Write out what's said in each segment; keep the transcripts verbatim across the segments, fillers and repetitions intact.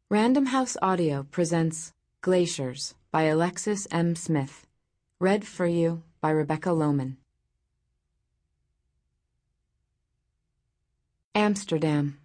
Random House Audio presents Glaciers by Alexis M. Smith, read for you by Rebecca Lohman. Amsterdam.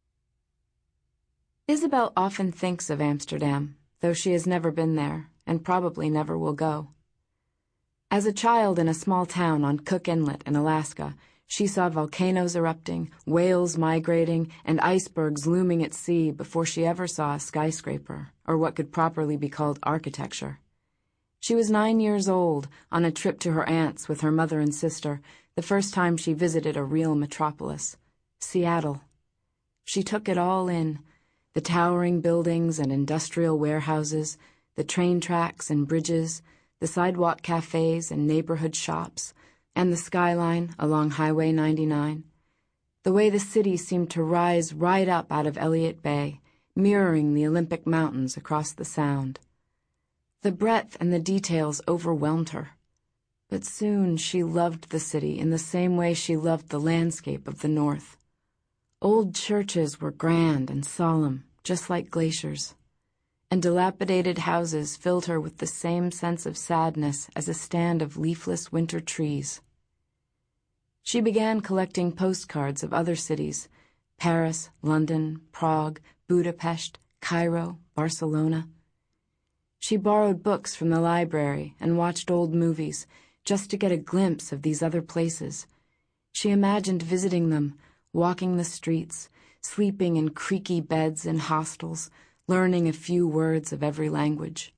Isabel often thinks of Amsterdam, though she has never been there and probably never will go. As a child in a small town on Cook Inlet in Alaska, she saw volcanoes erupting, whales migrating, and icebergs looming at sea before she ever saw a skyscraper, or what could properly be called architecture. She was nine years old, on a trip to her aunt's with her mother and sister, the first time she visited a real metropolis, Seattle. She took it all in, the towering buildings and industrial warehouses, the train tracks and bridges, the sidewalk cafes and neighborhood shops, and the skyline along Highway ninety-nine. The way the city seemed to rise right up out of Elliott Bay, mirroring the Olympic Mountains across the Sound. The breadth and the details overwhelmed her. But soon she loved the city in the same way she loved the landscape of the North. Old churches were grand and solemn, just like glaciers, and dilapidated houses filled her with the same sense of sadness as a stand of leafless winter trees. She began collecting postcards of other cities, Paris, London, Prague, Budapest, Cairo, Barcelona. She borrowed books from the library and watched old movies just to get a glimpse of these other places. She imagined visiting them, walking the streets, sleeping in creaky beds in hostels, learning a few words of every language.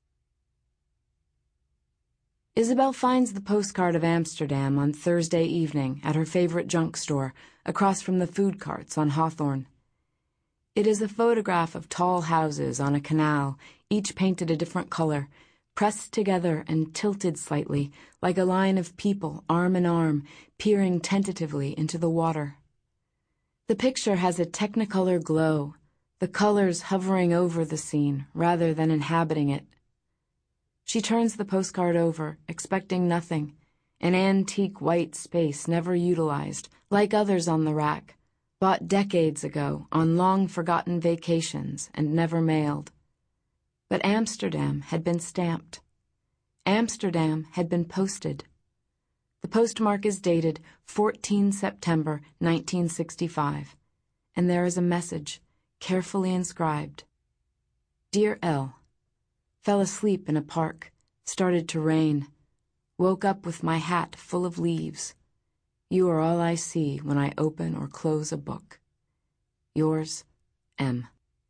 Isabel finds the postcard of Amsterdam on Thursday evening at her favorite junk store, across from the food carts on Hawthorne. It is a photograph of tall houses on a canal, each painted a different color, pressed together and tilted slightly, like a line of people, arm in arm, peering tentatively into the water. The picture has a technicolor glow, the colors hovering over the scene rather than inhabiting it. She turns the postcard over, expecting nothing, an antique white space never utilized, like others on the rack, bought decades ago on long-forgotten vacations and never mailed. But Amsterdam had been stamped. Amsterdam had been posted. The postmark is dated the fourteenth of September, nineteen sixty-five, and there is a message, carefully inscribed. Dear Elle, fell asleep in a park, started to rain, woke up with my hat full of leaves. You are all I see when I open or close a book. Yours, M.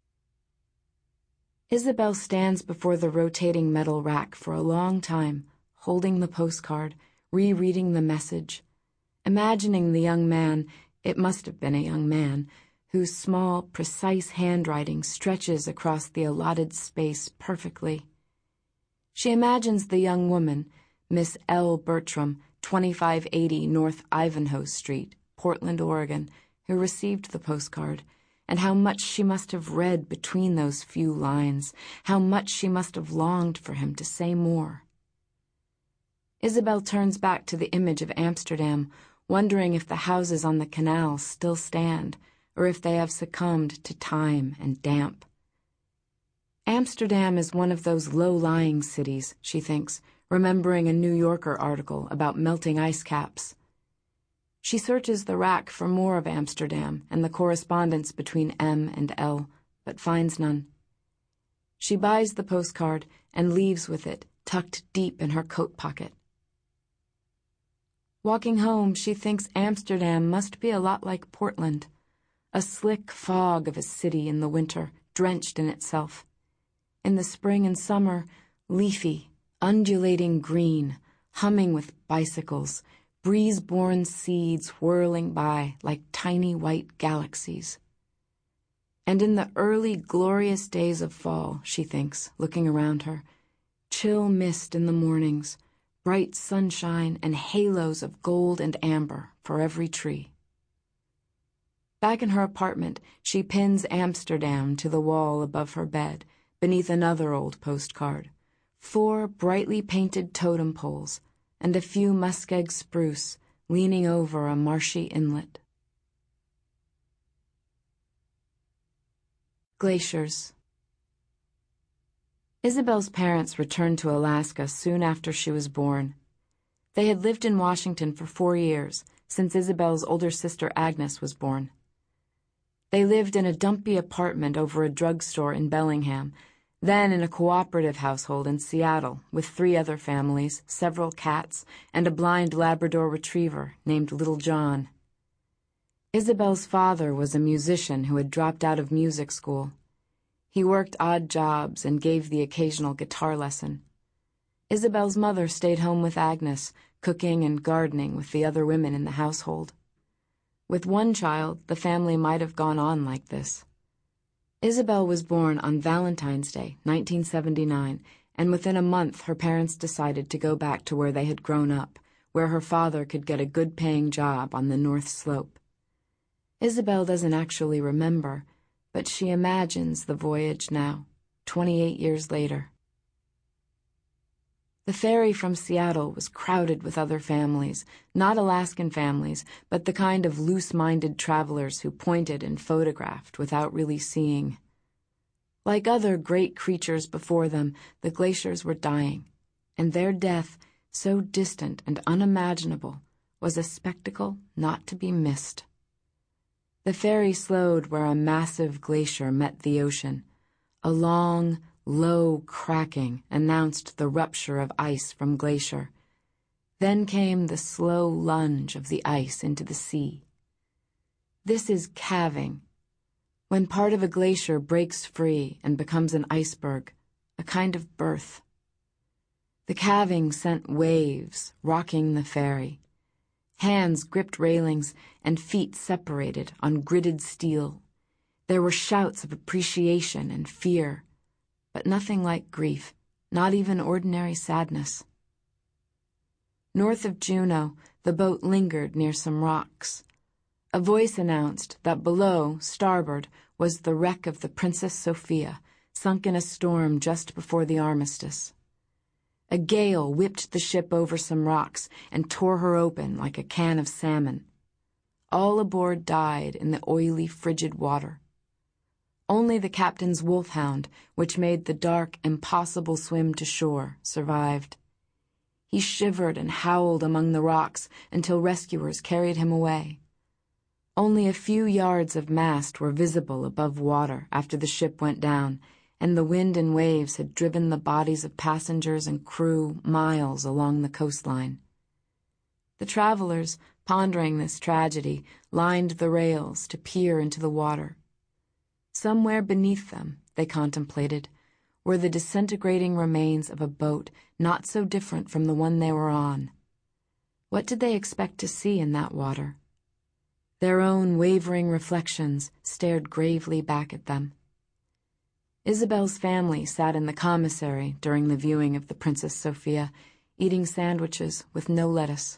Isabel stands before the rotating metal rack for a long time, holding the postcard, rereading the message, imagining the young man, it must have been a young man, whose small, precise handwriting stretches across the allotted space perfectly. She imagines the young woman, Miss L. Bertram, twenty-five eighty North Ivanhoe Street, Portland, Oregon, who received the postcard, and how much she must have read between those few lines, how much she must have longed for him to say more. Isabel turns back to the image of Amsterdam, wondering if the houses on the canal still stand, or if they have succumbed to time and damp. Amsterdam is one of those low-lying cities, she thinks, remembering a New Yorker article about melting ice caps. She searches the rack for more of Amsterdam and the correspondence between M and L, but finds none. She buys the postcard and leaves with it, tucked deep in her coat pocket. Walking home, she thinks Amsterdam must be a lot like Portland, a slick fog of a city in the winter, drenched in itself. In the spring and summer, leafy, undulating green, humming with bicycles, breeze-borne seeds whirling by like tiny white galaxies. And in the early, glorious days of fall, she thinks, looking around her, chill mist in the mornings, bright sunshine and halos of gold and amber for every tree. Back in her apartment, she pins Amsterdam to the wall above her bed, beneath another old postcard, four brightly painted totem poles, and a few muskeg spruce leaning over a marshy inlet. Glaciers Isabel's parents returned to Alaska soon after she was born. They had lived in Washington for four years, since Isabel's older sister Agnes was born. They lived in a dumpy apartment over a drugstore in Bellingham, then in a cooperative household in Seattle with three other families, several cats, and a blind Labrador retriever named Little John. Isabel's father was a musician who had dropped out of music school. He worked odd jobs and gave the occasional guitar lesson. Isabel's mother stayed home with Agnes, cooking and gardening with the other women in the household. With one child, the family might have gone on like this. Isabel was born on Valentine's Day, nineteen seventy-nine, and within a month her parents decided to go back to where they had grown up, where her father could get a good-paying job on the North Slope. Isabel doesn't actually remember, but she imagines the voyage now, twenty-eight years later. The ferry from Seattle was crowded with other families, not Alaskan families, but the kind of loose-minded travelers who pointed and photographed without really seeing. Like other great creatures before them, the glaciers were dying, and their death, so distant and unimaginable, was a spectacle not to be missed. The ferry slowed where a massive glacier met the ocean. A long, low cracking announced the rupture of ice from glacier. Then came the slow lunge of the ice into the sea. This is calving, when part of a glacier breaks free and becomes an iceberg, a kind of birth. The calving sent waves, rocking the ferry. Hands gripped railings and feet separated on gridded steel. There were shouts of appreciation and fear, but nothing like grief, not even ordinary sadness. North of Juneau, the boat lingered near some rocks. A voice announced that below, starboard, was the wreck of the Princess Sophia, sunk in a storm just before the armistice. A gale whipped the ship over some rocks and tore her open like a can of salmon. All aboard died in the oily, frigid water. Only the captain's wolfhound, which made the dark, impossible swim to shore, survived. He shivered and howled among the rocks until rescuers carried him away. Only a few yards of mast were visible above water after the ship went down, and the wind and waves had driven the bodies of passengers and crew miles along the coastline. The travelers, pondering this tragedy, lined the rails to peer into the water. Somewhere beneath them, they contemplated, were the disintegrating remains of a boat not so different from the one they were on. What did they expect to see in that water? Their own wavering reflections stared gravely back at them. Isabel's family sat in the commissary during the viewing of the Princess Sophia, eating sandwiches with no lettuce.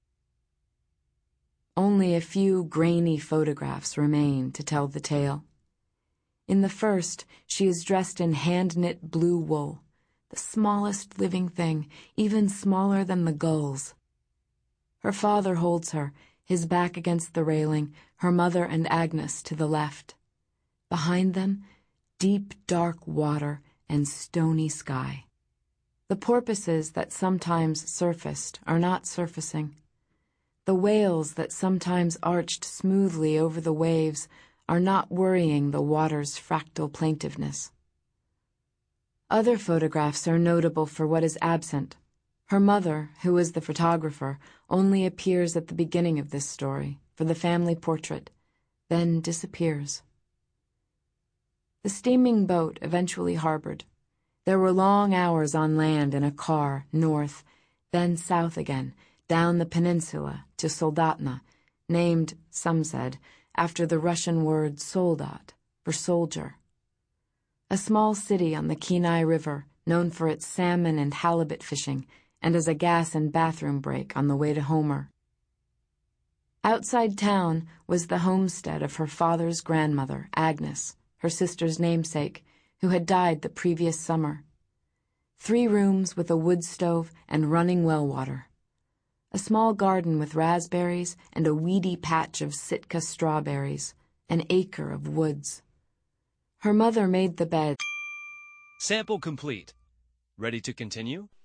Only a few grainy photographs remain to tell the tale. In the first, she is dressed in hand-knit blue wool, the smallest living thing, even smaller than the gulls. Her father holds her, his back against the railing, her mother and Agnes to the left. Behind them, deep, dark water and stony sky. The porpoises that sometimes surfaced are not surfacing. The whales that sometimes arched smoothly over the waves are not worrying the water's fractal plaintiveness. Other photographs are notable for what is absent. Her mother, who was the photographer, only appears at the beginning of this story, for the family portrait, then disappears. The steaming boat eventually harbored. There were long hours on land in a car, north, then south again, down the peninsula to Soldatna, named, some said, after the Russian word soldat, for soldier. A small city on the Kenai River, known for its salmon and halibut fishing, and as a gas and bathroom break on the way to Homer. Outside town was the homestead of her father's grandmother, Agnes, her sister's namesake, who had died the previous summer. Three rooms with a wood stove and running well water. A small garden with raspberries and a weedy patch of Sitka strawberries, an acre of woods. Her mother made the bed. Sample complete. Ready to continue?